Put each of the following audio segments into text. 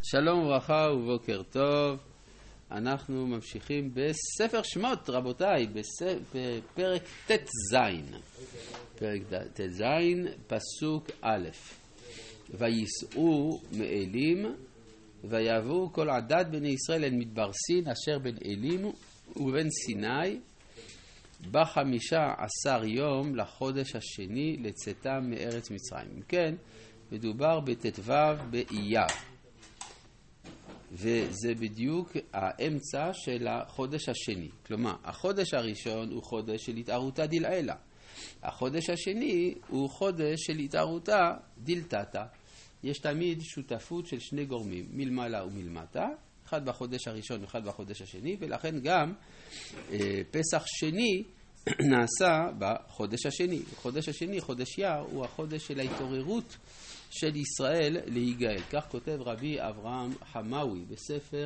שלום וברכה ובוקר טוב. אנחנו ממשיכים בספר שמות, רבותיי, בפרק ט"ז. פרק ט"ז, פסוק א'. וייסעו מאלים ויבואו כל עדת בני ישראל אל מדבר סין אשר בין אלים ובין סיני ב15 יום לחודש השני לצאתם מארץ מצרים. כן, מדובר בט"ו באייר. וזה בדיוק האמצע של החודש השני. כלומר, החודש הראשון הוא חודש של התערותא דלעילא. החודש השני הוא חודש של התערותא דלתתא. יש תמיד שותפות של שני גורמים, מלמעלה ומלמטה, אחד בחודש הראשון ואחד בחודש השני, ולכן גם פסח שני נעשה בחודש השני. החודש השני, חודש יר, הוא החודש של ההתעוררות של ישראל להיגאל. כך כותב רבי אברהם חמאווי בספר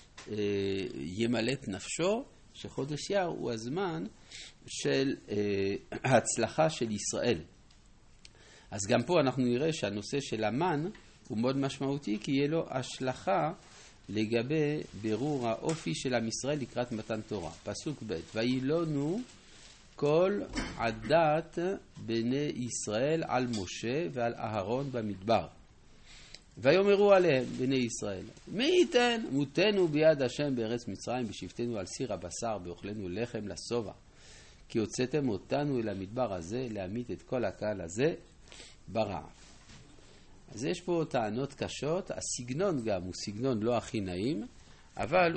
ימלט נפשו, שחודש יר הוא הזמן של ההצלחה של ישראל. אז גם פה אנחנו נראה שהנושא של המן הוא מאוד משמעותי, כי יהיה לו השלכה לגבי בירור האופי של עם ישראל לקראת מתן תורה. פסוק ב' וילונו כל עדת בני ישראל על משה ועל אהרון במדבר. ויאמרו עליהם בני ישראל, מי ייתן מותנו ביד השם בארץ מצרים בשבתנו על סיר הבשר באוכלנו לחם לשובע. כי הוצאתם אותנו אל המדבר הזה להמית את כל הקהל הזה ברעב. אז יש פה טענות קשות. הסגנון גם הוא סגנון לא הכי נעים, אבל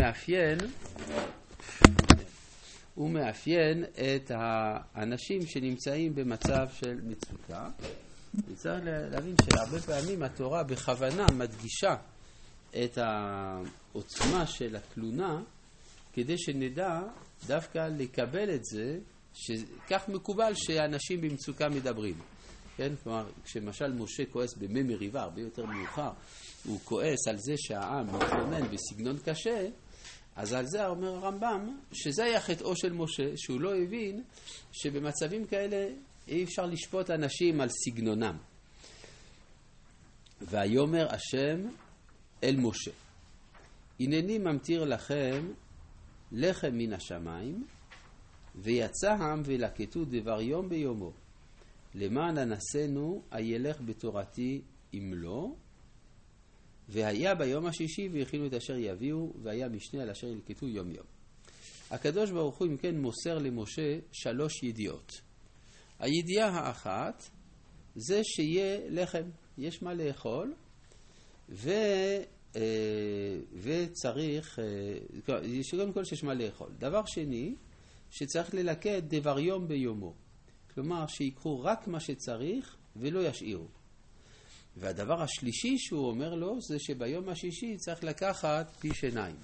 הוא מאפיין את האנשים שנמצאים במצב של מצוקה. צריך להבין שהרבה פעמים התורה בכוונה מדגישה את העוצמה של התלונה, כדי שנדע דווקא לקבל את זה, שכך מקובל שאנשים במצוקה מדברים. כן? כלומר, כשמשל משה כועס במי מריבה, הרבה יותר מאוחר, הוא כועס על זה שהעם מתלונן בסגנון קשה, אז על זה אומר הרמב"ם שזה היה חטאו של משה, שהוא לא הבין שבמצבים כאלה אי אפשר לשפוט אנשים על סגנונם. ויאמר השם אל משה, הנני ממטיר לכם לחם מן השמיים, ויצא העם ולקטו דבר יום ביומו, למען אנסנו הילך בתורתי אם לא, והיה ביום השישי והכינו את אשר יביאו, והיה משנה על אשר ילקטו יום יום. הקדוש ברוך הוא אם כן מוסר למשה 3 ידיעות. הידיעה האחת זה שיהיה לחם, יש מה לאכול, וצריך, קודם כל שיש מה לאכול. דבר שני, שצריך ללקט דבר יום ביומו. כלומר, שיקחו רק מה שצריך ולא ישאירו. והדבר השלישי שהוא אומר לו זה שביום השישי צריך לקחת פי שיניים.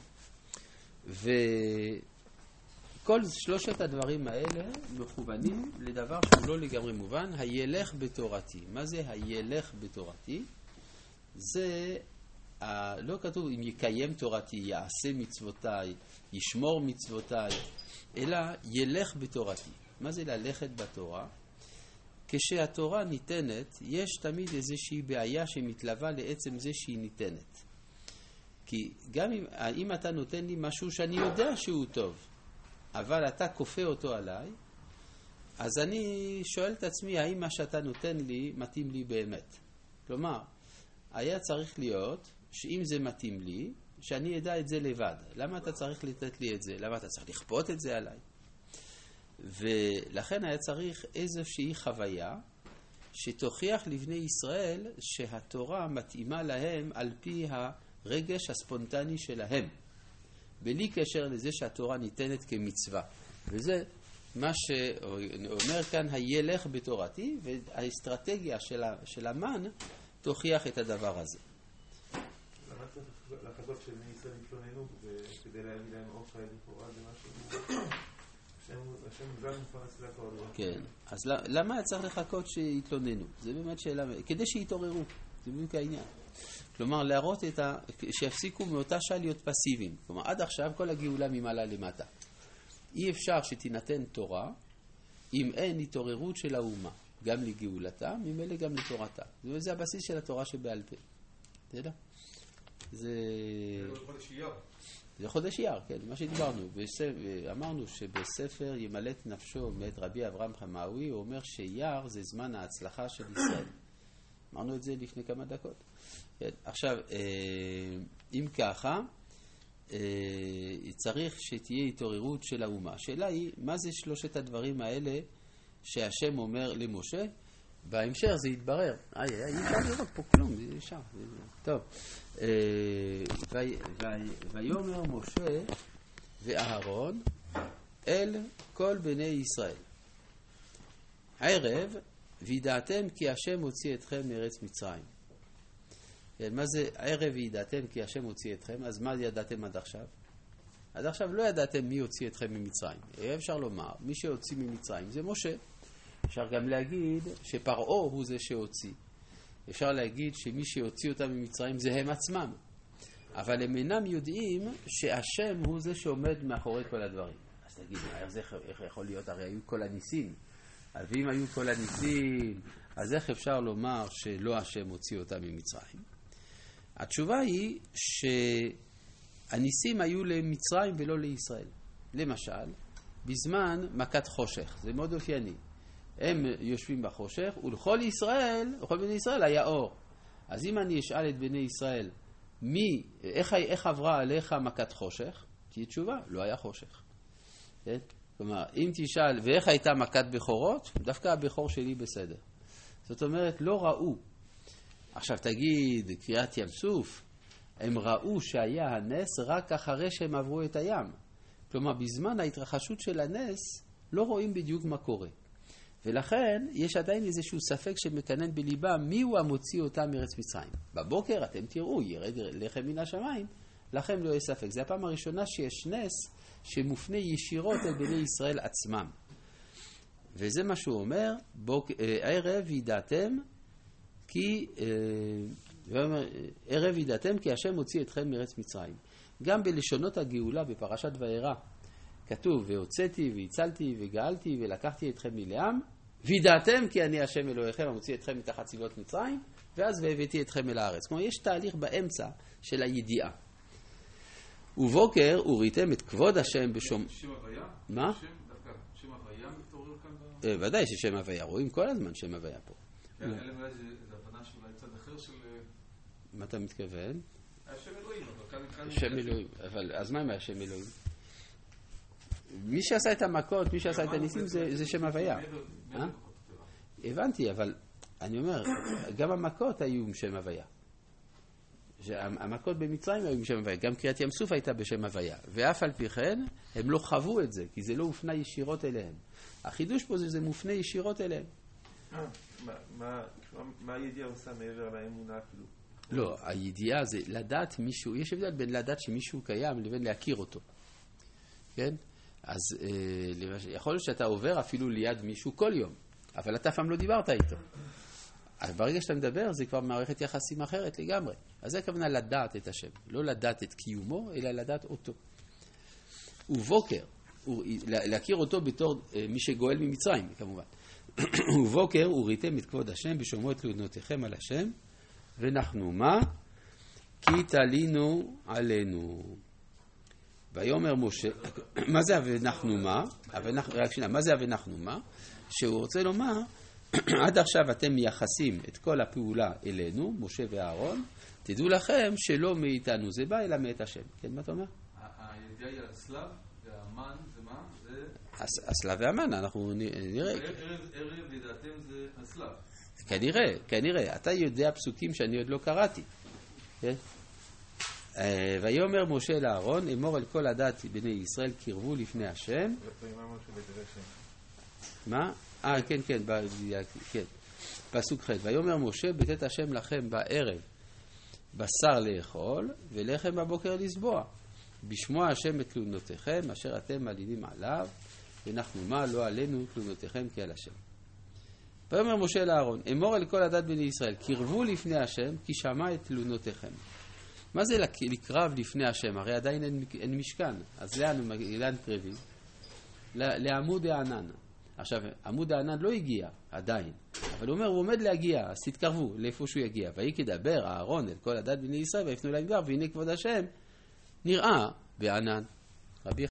וכל 3 הדברים האלה מכוונים לדבר שהוא לא לגמרי מובן, הילך בתורתי. מה זה הילך בתורתי? זה לא כתוב אם יקיים תורתי, יעשה מצוותיי, ישמור מצוותיי, אלא ילך בתורתי. מה זה ללכת בתורה? כשהתורה ניתנת, יש תמיד איזושהי בעיה שמתלווה לעצם זה שהיא ניתנת. כי גם אם אתה נותן לי משהו שאני יודע שהוא טוב, אבל אתה כופה אותו עליי, אז אני שואל את עצמי, האם מה שאתה נותן לי מתאים לי באמת? כלומר, היה צריך להיות שאם זה מתאים לי, שאני אדע את זה לבד. למה אתה צריך לתת לי את זה? למה אתה צריך לכפות את זה עליי? ולכן היה צריך איזושהי חוויה שתוכיח לבני ישראל שהתורה מתאימה להם על פי הרגש הספונטני שלהם, בלי קשר לזה שהתורה ניתנת כמצווה. וזה מה שאומר כאן הילך בתורתי, והאסטרטגיה של המן תוכיח את הדבר הזה. למה צריך לחכות שבני ישראל יתלוננו כדי להביא להם אוכל לכאורה זה משהו? השם גם מפרס לכל. כן, אז למה צריך לחכות שיתלוננו? זה באמת שאלה, כדי שיתעוררו, זה בדיוק העניין. כלומר, להראות שיפסיקו מאותה שעה להיות פסיביים. כלומר, עד עכשיו כל הגאולה ממעלה למטה. אי אפשר שתינתן תורה אם אין התעוררות של האומה, גם לגאולתה, ממילא גם לתורתה. זה הבסיס של התורה שבעל פה. תדע? זה חודש אייר. זה חודש אייר, כן, מה שדיברנו. אמרנו שבספר ימלט נפשו מאת רבי אברהם חמאווי, הוא אומר שאייר זה זמן ההצלחה של ישראל. אמרנו את זה לפני כמה דקות. כן, עכשיו, אם ככה, צריך שתהיה התעוררות של האומה. השאלה היא, מה זה שלושת הדברים האלה שהשם אומר למשה? בהמשך זה יתברר. אי אפשר לראות פה כלום, זה אפשר. טוב. ויאמר משה ואהרון אל כל בני ישראל. ערב וידעתם כי השם הוציא אתכם מארץ מצרים. מה זה ערב וידעתם כי השם הוציא אתכם? אז מה ידעתם עד עכשיו? עד עכשיו לא ידעתם מי הוציא אתכם ממצרים. אפשר לומר, מי שהוציא ממצרים זה משה. אפשר גם להגיד שפרעה הוא זה שהוציא. אפשר להגיד שמי שהוציא אותם ממצרים זה הם עצמם. אבל הם אינם יודעים שהשם הוא זה שעומד מאחורי כל הדברים. אז תגיד, איך יכול להיות? הרי היו כל הניסים. אז אם היו כל הניסים, אז איך אפשר לומר שלא השם הוציא אותם ממצרים? התשובה היא שהניסים היו למצרים ולא לישראל. למשל, בזמן מכת חושך, זה מאוד אופייני. הם יושבים בחושך, ולכל בני ישראל היה אור. אז אם אני אשאל את בני ישראל, איך עברה עליך מכת חושך? תהיה תשובה, לא היה חושך. כלומר, אם תשאל, ואיך הייתה מכת בכורות? דווקא הבכור שלי בסדר. זאת אומרת, לא ראו. עכשיו תגיד, קריאת ים סוף, הם ראו שהיה הנס רק אחרי שהם עברו את הים. כלומר, בזמן ההתרחשות של הנס, לא רואים בדיוק מה קורה. ולכן, יש עדיין איזשהו ספק שמקנן בליבם מי הוא המוציא אותם מארץ מצרים. בבוקר אתם תראו, ירד לחם מן השמיים, לכם לא יש ספק. זה הפעם הראשונה שיש נס שמופנה ישירות אל בני ישראל עצמם. וזה מה שהוא אומר, ערב ידעתם כי השם הוציא אתכם מארץ מצרים. גם בלשונות הגאולה בפרשת וירא כתוב, והוצאתי והצלתי וגאלתי ולקחתי אתכם מלעם, וידעתם כי אני השם אלוהיכם המוציא אתכם מתחת צבאות מצרים, ואז והבאתי אתכם אל הארץ. כלומר, יש תהליך באמצע של הידיעה. ובוקר וראיתם את כבוד השם בשום... שם הוויה? מה? שם הוויה מתעורר כאן? ודאי ששם הוויה, רואים כל הזמן שם הוויה פה. כן, אלה אולי זה הבנה שאולי צד אחר של... מה אתה מתכוון? השם אלוהים, אבל כאן... שם אלוהים, אבל אז מה עם השם אלוהים? מי שעשה את המכות, מי שעשה את הניסים זה שם הוויה. הבנתי, אבל אני אומר, גם המכות היו עם שם הוויה. המכות במצרים היו עם שם הוויה, גם קריאת ים סוף הייתה בשם הוויה. ואף על פי כן, הם לא חוו את זה, כי זה לא הופנה ישירות אליהם. החידוש פה זה מופנה ישירות אליהם. מה הידיעה עושה מעבר לאמונה אפילו? לא, הידיעה זה לדעת מישהו, יש הבדל בין לדעת שמישהו קיים לבין להכיר אותו. כן? אז יכול להיות שאתה עובר אפילו ליד מישהו כל יום, אבל אתה פעם לא דיברת איתו. אז ברגע שאתה מדבר זה כבר מערכת יחסים אחרת לגמרי. אז זה הכוונה לדעת את השם, לא לדעת את קיומו, אלא לדעת אותו. ובוקר, להכיר אותו בתור מי שגואל ממצרים, כמובן. ובוקר וראיתם את כבוד השם בשומעו את תלונותיכם על השם, ונחנו מה? כי תלינו עלינו. ויאמר משה, מה זה ונחנו מה? רק שנייה, מה זה ונחנו מה? שהוא רוצה לומר, עד עכשיו אתם מייחסים את כל הפעולה אלינו, משה ואהרון, תדעו לכם שלא מאיתנו זה בא, אלא מאת השם. כן, מה אתה אומר? הידיעה היא הסלב והמן זה מה? הסלב והמן, אנחנו נראה. ערב וידעתם זה הסלב. כנראה. אתה יודע פסוקים שאני עוד לא קראתי. כן? ויאמר משה לאהרון, אמור אל כל הדת בני ישראל קרבו לפני השם. מה? כן. פסוק ח' ויאמר משה בתת השם לכם בערב בשר לאכול ולחם בבוקר לסבוע. בשמוע השם את תלונותיכם אשר אתם מלינים עליו ונחנו מה לא עלינו תלונותיכם כי על השם. ויאמר משה לאהרון, אמור אל כל הדת בני ישראל קרבו לפני השם כי שמע את תלונותיכם. מה זה לקרב לפני השם? הרי עדיין אין משכן. אז לאן קרבים? לעמוד הענן. עכשיו, עמוד הענן לא הגיע עדיין, אבל הוא אומר, הוא עומד להגיע, אז תתקרבו לאיפה שהוא יגיע. ויהי כדבר אהרון אל כל עדת בני ישראל, ויפנו אליי דבר, והנה כבוד השם נראה בענן.